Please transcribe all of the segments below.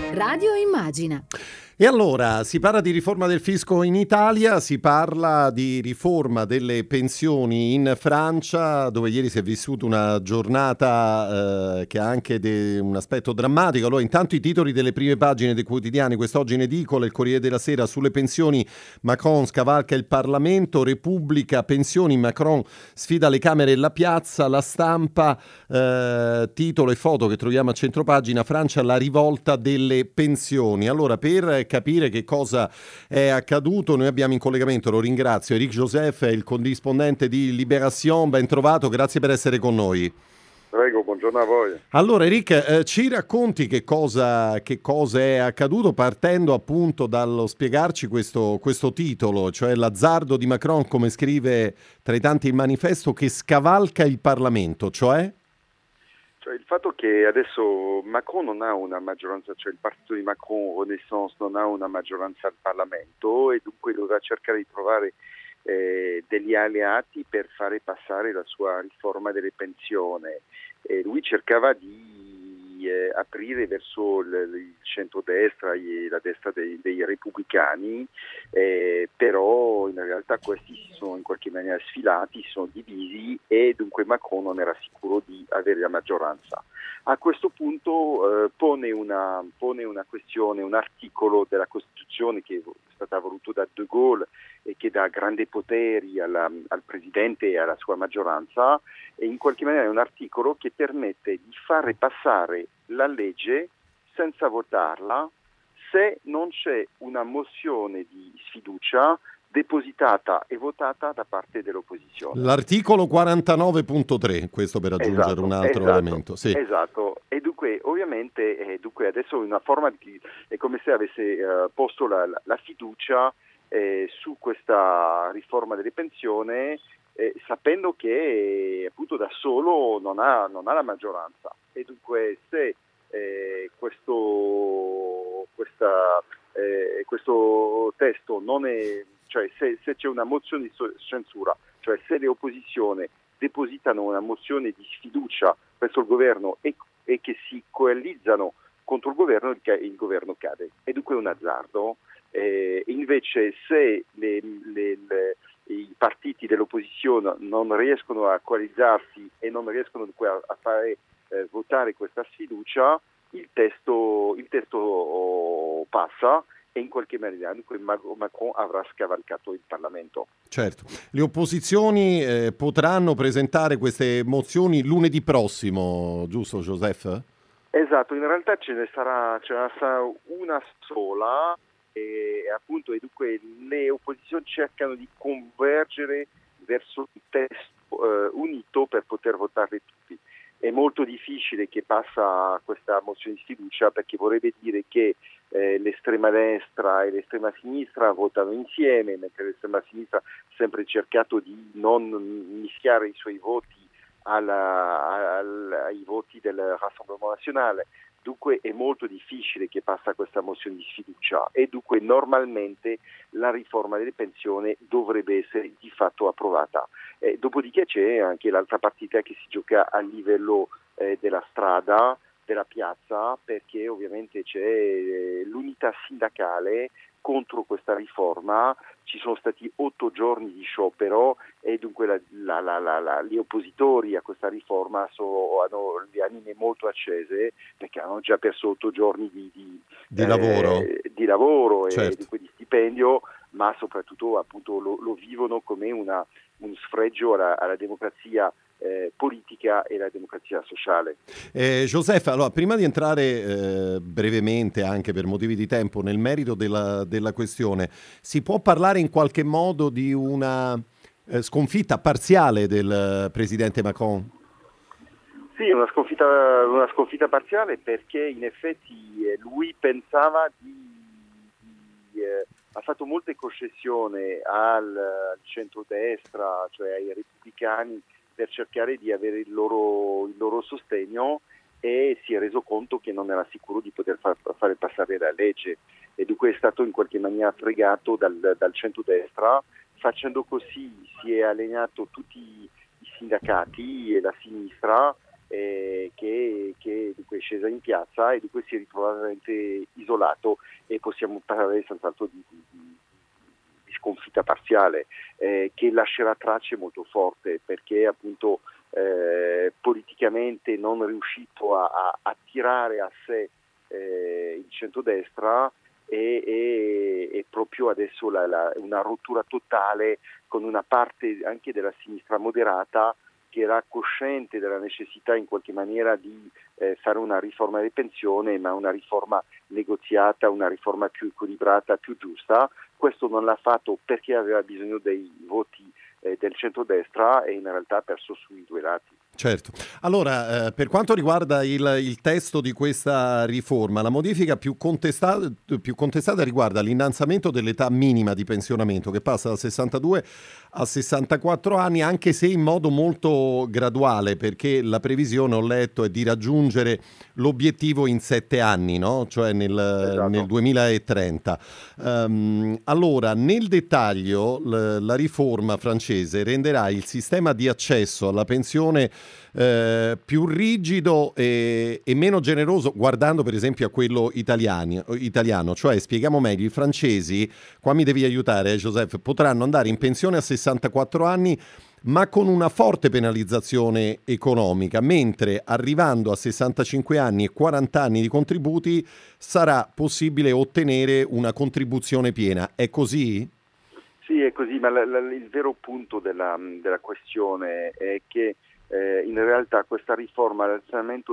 Radio Immagina. E allora, si parla di riforma del fisco in Italia, si parla di riforma delle pensioni in Francia, dove ieri si è vissuta una giornata che ha anche un aspetto drammatico. Allora, intanto i titoli delle prime pagine dei quotidiani, quest'oggi in edicola, il Corriere della Sera, sulle pensioni, Macron scavalca il Parlamento, Repubblica, pensioni, Macron sfida le Camere e la piazza, La Stampa, titolo e foto che troviamo a centropagina, Francia, la rivolta delle pensioni. Allora, per capire che cosa è accaduto, noi abbiamo in collegamento, lo ringrazio, Eric Joseph, il corrispondente di Libération, ben trovato, grazie per essere con noi. Prego, buongiorno a voi. Allora Eric, ci racconti che cosa è accaduto, partendo appunto dallo spiegarci questo titolo, cioè l'azzardo di Macron, come scrive tra i tanti il manifesto, che scavalca il Parlamento, cioè il fatto che adesso Macron non ha una maggioranza, cioè il partito di Macron, Renaissance, non ha una maggioranza al Parlamento e dunque dovrà cercare di trovare degli alleati per fare passare la sua riforma delle pensioni. Lui cercava di aprire verso il centrodestra e la destra dei repubblicani, però in realtà questi si sono in qualche maniera sfilati, si sono divisi e dunque Macron non era sicuro di avere la maggioranza. A questo punto pone una questione, un articolo della Costituzione che è stata voluto da De Gaulle e che dà grandi poteri al Presidente e alla sua maggioranza, e in qualche maniera è un articolo che permette di fare passare la legge senza votarla se non c'è una mozione di sfiducia depositata e votata da parte dell'opposizione. L'articolo 49.3, questo per aggiungere un altro elemento. Sì. Esatto, e dunque ovviamente adesso una forma è come se avesse posto la fiducia su questa riforma delle pensioni, sapendo che appunto da solo non ha la maggioranza, e dunque se questo testo non è, cioè se c'è una mozione di censura, cioè se le opposizioni depositano una mozione di sfiducia verso il governo e che si coalizzano contro il governo cade, e dunque è un azzardo. Invece se i partiti dell'opposizione non riescono a coalizzarsi e non riescono a fare votare questa sfiducia, il testo passa e in qualche maniera Macron avrà scavalcato il Parlamento. Certo, le opposizioni potranno presentare queste mozioni lunedì prossimo, giusto Joseph? Esatto, in realtà ce ne sarà una sola, e appunto e dunque le opposizioni cercano di convergere verso un testo unito per poter votarli tutti. È molto difficile che passa questa mozione di sfiducia, perché vorrebbe dire che l'estrema destra e l'estrema sinistra votano insieme, mentre l'estrema sinistra ha sempre cercato di non mischiare i suoi voti ai voti del Rassemblement Nazionale. Dunque è molto difficile che passa questa mozione di sfiducia, e dunque normalmente la riforma delle pensioni dovrebbe essere di fatto approvata. Dopodiché c'è anche l'altra partita che si gioca a livello della strada, della piazza, perché ovviamente c'è l'unità sindacale contro questa riforma. Ci sono stati 8 giorni di sciopero e dunque gli oppositori a questa riforma hanno le anime molto accese, perché hanno già perso 8 giorni di lavoro certo. E dunque di stipendio, ma soprattutto appunto lo vivono come uno sfregio alla democrazia politica e la democrazia sociale. Joseph, allora prima di entrare brevemente, anche per motivi di tempo, nel merito della questione, si può parlare in qualche modo di una sconfitta parziale del presidente Macron? Sì, una sconfitta parziale, perché in effetti lui pensava ha fatto molte concessioni al centrodestra, cioè ai repubblicani, per cercare di avere il loro sostegno, e si è reso conto che non era sicuro di poter fare passare la legge, e dunque è stato in qualche maniera fregato dal centrodestra. Facendo così si è alienato tutti i sindacati e la sinistra, che dunque è scesa in piazza e dunque si è ritrovato veramente isolato, e possiamo parlare senz'altro di sconfitta parziale, che lascerà tracce molto forti, perché appunto politicamente non riuscito a attirare a sé il centrodestra, e proprio adesso una rottura totale con una parte anche della sinistra moderata che era cosciente della necessità in qualche maniera di fare una riforma delle pensioni, ma una riforma negoziata, una riforma più equilibrata, più giusta. Questo non l'ha fatto perché aveva bisogno dei voti del centrodestra, e in realtà ha perso sui due lati. Certo. Allora, per quanto riguarda il testo di questa riforma, la modifica più contestata riguarda l'innalzamento dell'età minima di pensionamento, che passa da 62 a 64 anni, anche se in modo molto graduale, perché la previsione, ho letto, è di raggiungere l'obiettivo in 7 anni, no? Cioè Esatto. nel 2030. Allora, nel dettaglio, la riforma francese renderà il sistema di accesso alla pensione più rigido e meno generoso, guardando per esempio a quello italiano. Cioè, spieghiamo meglio, i francesi, qua mi devi aiutare, Joseph, potranno andare in pensione a 64 anni ma con una forte penalizzazione economica, mentre arrivando a 65 anni e 40 anni di contributi sarà possibile ottenere una contribuzione piena. È così? Sì, è così, ma il vero punto della questione è che in realtà questa riforma, l'alzamento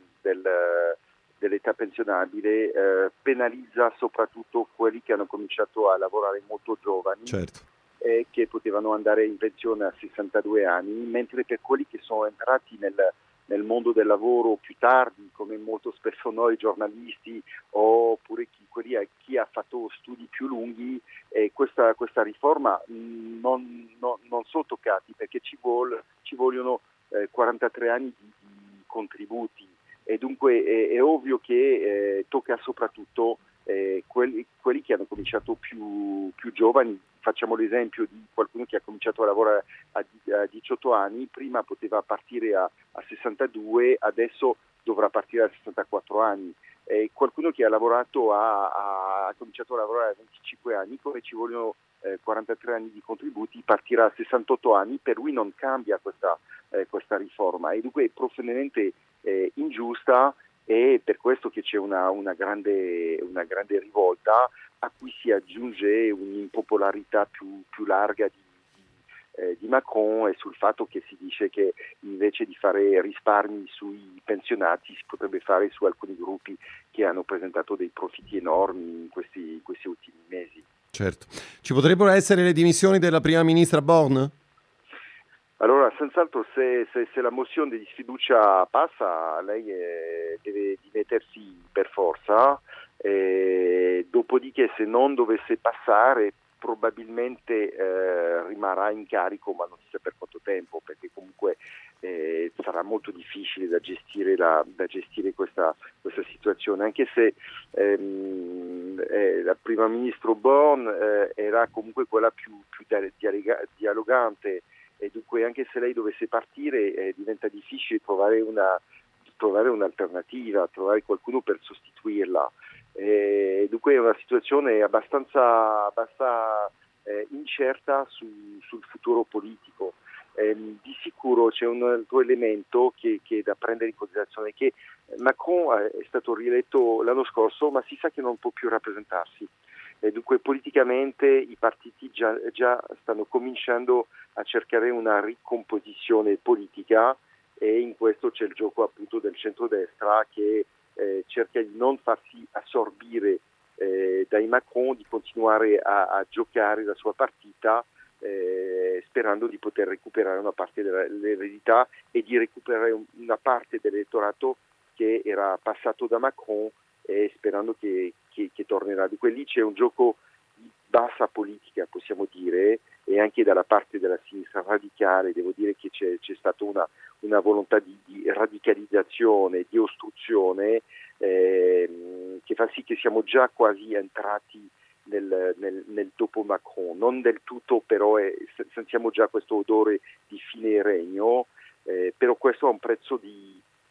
dell'età pensionabile, penalizza soprattutto quelli che hanno cominciato a lavorare molto giovani. Certo. E che potevano andare in pensione a 62 anni, mentre per quelli che sono entrati nel mondo del lavoro più tardi, come molto spesso noi giornalisti, oppure chi ha fatto studi più lunghi, questa riforma non sono toccati, perché ci vogliono 43 anni di contributi, e dunque è ovvio che tocca soprattutto quelli che hanno cominciato più giovani. Facciamo l'esempio di qualcuno che ha cominciato a lavorare a 18 anni, prima poteva partire a 62, adesso dovrà partire a 64 anni. Qualcuno che ha lavorato ha cominciato a lavorare a 25 anni, come ci vogliono 43 anni di contributi, partirà a 68 anni, per lui non cambia questa riforma, e dunque è profondamente ingiusta, e per questo che c'è una grande rivolta, a cui si aggiunge un'impopolarità più larga di Macron, e sul fatto che si dice che invece di fare risparmi sui pensionati si potrebbe fare su alcuni gruppi che hanno presentato dei profitti enormi in questi ultimi mesi. Certo. Ci potrebbero essere le dimissioni della prima ministra Borne? Allora, senz'altro, se la mozione di sfiducia passa, lei deve dimettersi per forza, dopodiché se non dovesse passare probabilmente rimarrà in carico, ma non si sa per quanto tempo, perché comunque sarà molto difficile da gestire questa situazione, anche se la prima ministro Borne era comunque quella più dialogante, e dunque anche se lei dovesse partire diventa difficile trovare un'alternativa, trovare qualcuno per sostituirla. Dunque è una situazione abbastanza incerta sul futuro politico. Di sicuro c'è un altro elemento che è da prendere in considerazione, che Macron è stato rieletto l'anno scorso, ma si sa che non può più rappresentarsi. Dunque politicamente i partiti già stanno cominciando a cercare una ricomposizione politica, e in questo c'è il gioco appunto del centrodestra, che cerca di non farsi assorbire dai Macron, di continuare a giocare la sua partita, sperando di poter recuperare una parte dell'eredità e di recuperare una parte dell'elettorato che era passato da Macron, e sperando che tornerà. Dunque lì c'è un gioco di bassa politica, possiamo dire, e anche dalla parte della sinistra radicale devo dire che c'è stata una volontà di radicalizzazione, di ostruzione, che fa sì che siamo già quasi entrati nel dopo Macron, non del tutto, però sentiamo già questo odore di fine regno, però questo ha un prezzo di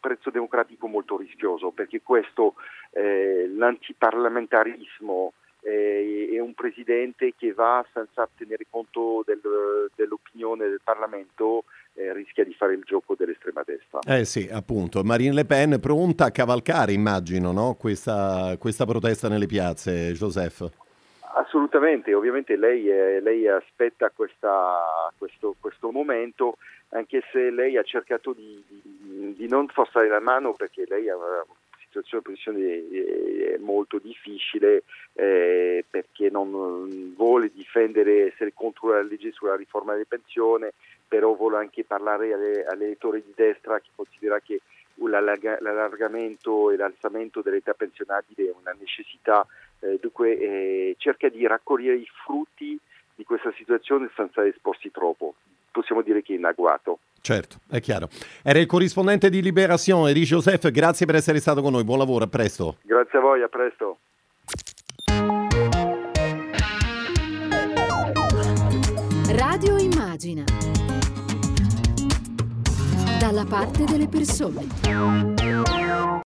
Partito Democratico molto rischioso, perché questo, l'antiparlamentarismo, è un presidente che va senza tenere conto dell'opinione del Parlamento, rischia di fare il gioco dell'estrema destra. Sì, appunto. Marine Le Pen pronta a cavalcare, immagino, no? Questa protesta nelle piazze, Joseph. Assolutamente, ovviamente lei aspetta questo momento, anche se lei ha cercato di non forzare la mano, perché lei ha una posizione molto difficile, perché non vuole difendere, essere contro la legge sulla riforma delle pensioni, però vuole anche parlare all'elettore di destra, che considera che l'allargamento e l'alzamento dell'età pensionabile è una necessità, dunque cerca di raccogliere i frutti di questa situazione senza esporsi troppo. Possiamo dire che è in agguato. Certo, è chiaro. Era il corrispondente di Libération, Éric Joseph, grazie per essere stato con noi, buon lavoro, a presto. Grazie a voi, a presto. Radio Immagina. Dalla parte delle persone.